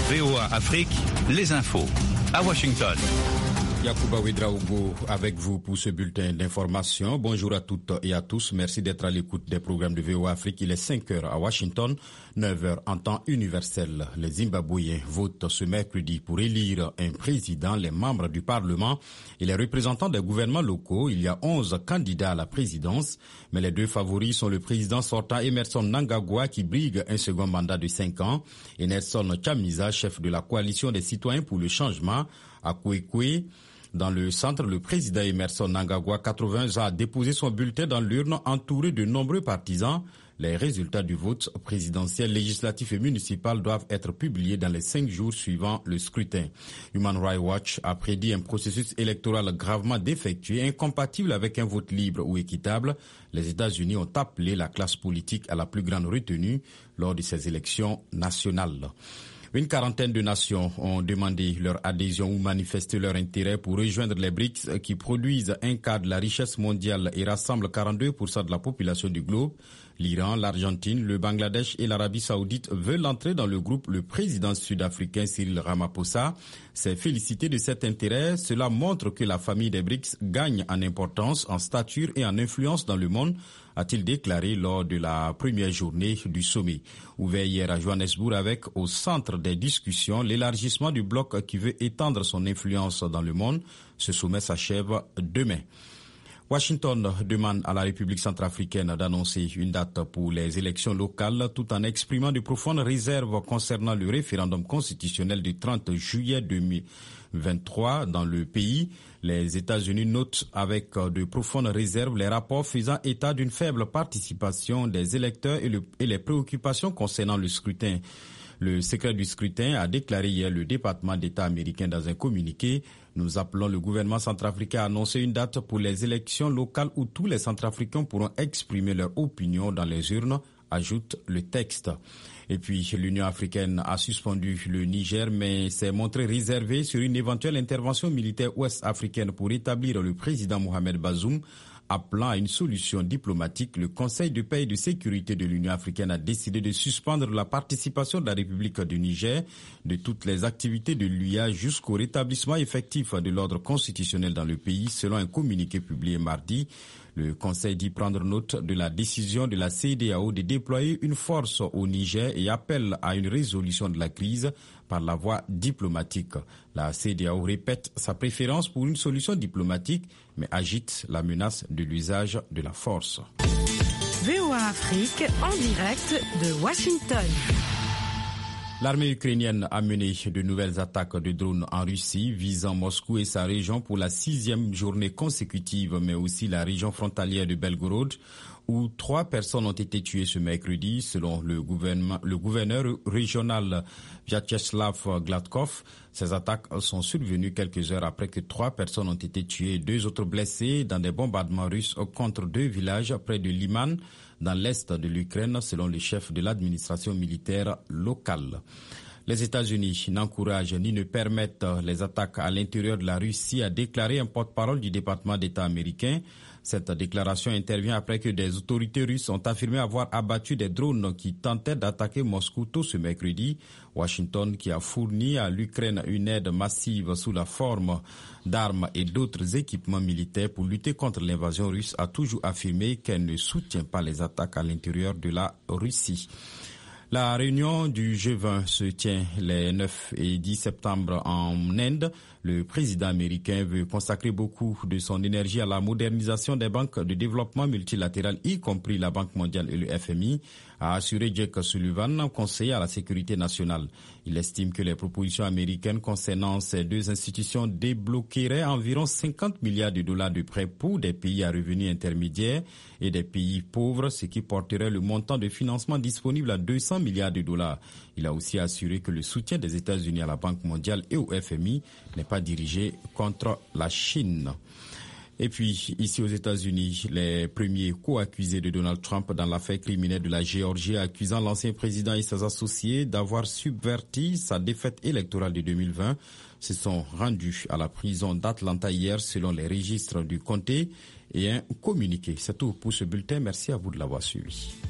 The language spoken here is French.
VOA Afrique, les infos. À Washington. Yacouba Ouedraogo avec vous pour ce bulletin d'information. Bonjour à toutes et à tous. Merci d'être à l'écoute des programmes de VOA Afrique. Il est 5h à Washington, 9h en temps universel. Les Zimbabwéens votent ce mercredi pour élire un président, les membres du Parlement et les représentants des gouvernements locaux. Il y a 11 candidats à la présidence, mais les deux favoris sont le président sortant Emmerson Mnangagwa qui brigue un second mandat de 5 ans et Nelson Chamisa, chef de la coalition des citoyens pour le changement à Kwekwe. Dans le centre, le président Emmerson Mnangagwa, 80 ans, a déposé son bulletin dans l'urne entouré de nombreux partisans. Les résultats du vote présidentiel, législatif et municipal doivent être publiés dans les 5 jours suivant le scrutin. Human Rights Watch a prédit un processus électoral gravement défectueux, incompatible avec un vote libre ou équitable. Les États-Unis ont appelé la classe politique à la plus grande retenue lors de ces élections nationales. Une quarantaine de nations ont demandé leur adhésion ou manifesté leur intérêt pour rejoindre les BRICS qui produisent un quart de la richesse mondiale et rassemblent 42% de la population du globe. L'Iran, l'Argentine, le Bangladesh et l'Arabie Saoudite veulent entrer dans le groupe. Le président sud-africain Cyril Ramaphosa s'est félicité de cet intérêt. Cela montre que la famille des BRICS gagne en importance, en stature et en influence dans le monde, a-t-il déclaré lors de la première journée du sommet. Ouvert hier à Johannesburg avec au centre des discussions l'élargissement du bloc qui veut étendre son influence dans le monde. Ce sommet s'achève demain. Washington demande à la République centrafricaine d'annoncer une date pour les élections locales tout en exprimant de profondes réserves concernant le référendum constitutionnel du 30 juillet 2023 dans le pays. Les États-Unis notent avec de profondes réserves les rapports faisant état d'une faible participation des électeurs et les préoccupations concernant le scrutin. Le secret du scrutin a déclaré hier le département d'État américain dans un communiqué. Nous appelons le gouvernement centrafricain à annoncer une date pour les élections locales où tous les Centrafricains pourront exprimer leur opinion dans les urnes, ajoute le texte. Et puis, l'Union africaine a suspendu le Niger, mais s'est montré réservée sur une éventuelle intervention militaire ouest-africaine pour établir le président Mohamed Bazoum. Appelant à une solution diplomatique, le Conseil de paix et de sécurité de l'Union africaine a décidé de suspendre la participation de la République du Niger de toutes les activités de l'UA jusqu'au rétablissement effectif de l'ordre constitutionnel dans le pays, selon un communiqué publié mardi. Le Conseil dit prendre note de la décision de la CEDEAO de déployer une force au Niger et appelle à une résolution de la crise par la voie diplomatique. La CEDEAO répète sa préférence pour une solution diplomatique, mais agite la menace de l'usage de la force. VOA Afrique en direct de Washington. L'armée ukrainienne a mené de nouvelles attaques de drones en Russie, visant Moscou et sa région pour la 6e journée consécutive, mais aussi la région frontalière de Belgorod, où 3 personnes ont été tuées ce mercredi, selon le gouverneur régional Vyacheslav Gladkov. Ces attaques sont survenues quelques heures après que 3 personnes ont été tuées et 2 autres blessées dans des bombardements russes contre 2 villages près de Liman, dans l'est de l'Ukraine, selon le chef de l'administration militaire locale. Les États-Unis n'encouragent ni ne permettent les attaques à l'intérieur de la Russie, a déclaré un porte-parole du département d'État américain. Cette déclaration intervient après que des autorités russes ont affirmé avoir abattu des drones qui tentaient d'attaquer Moscou tôt ce mercredi. Washington, qui a fourni à l'Ukraine une aide massive sous la forme d'armes et d'autres équipements militaires pour lutter contre l'invasion russe, a toujours affirmé qu'elle ne soutient pas les attaques à l'intérieur de la Russie. La réunion du G20 se tient les 9 et 10 septembre en Inde. Le président américain veut consacrer beaucoup de son énergie à la modernisation des banques de développement multilatérales, y compris la Banque mondiale et le FMI, a assuré Jake Sullivan, conseiller à la sécurité nationale. Il estime que les propositions américaines concernant ces 2 institutions débloqueraient environ 50 milliards de dollars de prêts pour des pays à revenus intermédiaires et des pays pauvres, ce qui porterait le montant de financement disponible à 200 milliards de dollars. Il a aussi assuré que le soutien des États-Unis à la Banque mondiale et au FMI n'est pas dirigé contre la Chine. Et puis, ici aux États-Unis, les premiers co-accusés de Donald Trump dans l'affaire criminelle de la Géorgie, accusant l'ancien président et ses associés d'avoir subverti sa défaite électorale de 2020, se sont rendus à la prison d'Atlanta hier selon les registres du comté et un communiqué. C'est tout pour ce bulletin. Merci à vous de l'avoir suivi.